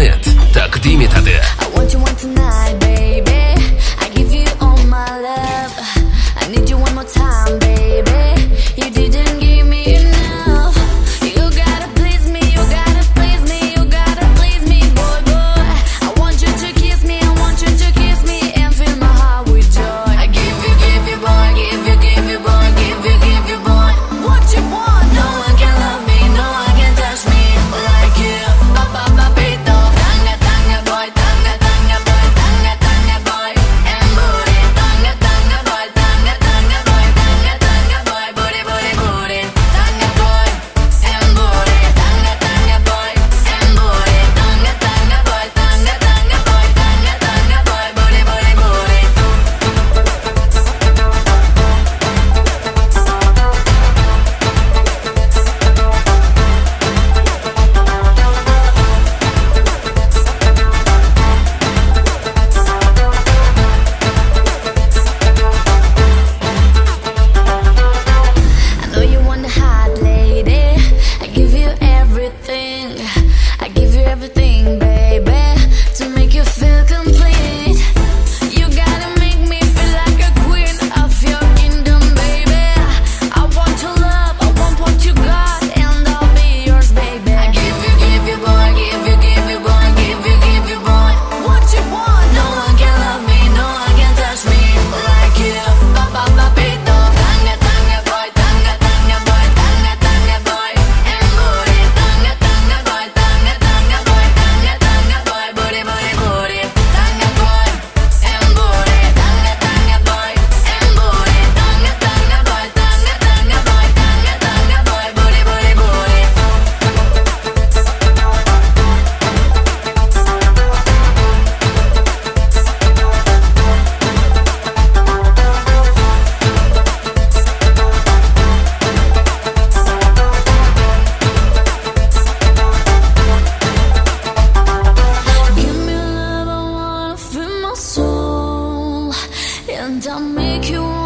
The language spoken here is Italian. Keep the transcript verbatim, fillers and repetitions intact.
net תקדים.ד. I want you one tonight, baby. I give you all my love. I need you one more time, baby. You didn't give me enough. You gotta please me, you gotta please me, you gotta please me, boy, boy. I want you to kiss me, I want you to kiss me and fill my heart with joy. I give you, give you, boy, give you, give you, boy, give you, give you, boy. What you want? No one can love me, no one can touch me like you. Pa pa pa pito, tanga tanga boy, tanga tanga boy, tanga tanga boy, and booty, tanga tanga boy, tanga tanga boy, tanga tanga boy, booty booty booty, tanga boy, and booty, tanga tanga boy, and booty, tanga tanga boy, tanga tanga boy, tanga tanga boy, booty booty booty. I know you want the hot lady. I give you everything. I give you everything, baby, to make you feel complete. You gotta make me feel like a queen of your kingdom, baby. I want your love, I want what you got, and I'll be yours, baby. I give you, give you, boy, give you, give you, boy, give you, give you, boy. What you want? No one can love me, no one can touch me like you. Pa pa pa pito, tanga tanga boy, tanga tanga boy, tanga tanga boy, and booty, tanga tanga boy, tanga tanga boy, tanga tanga boy, booty booty booty, tanga boy, and booty, tanga tanga boy, and booty, tanga tanga boy, tanga tanga boy, tanga tanga boy, booty booty booty. Give me love, I wanna feel my soul, and I'll make you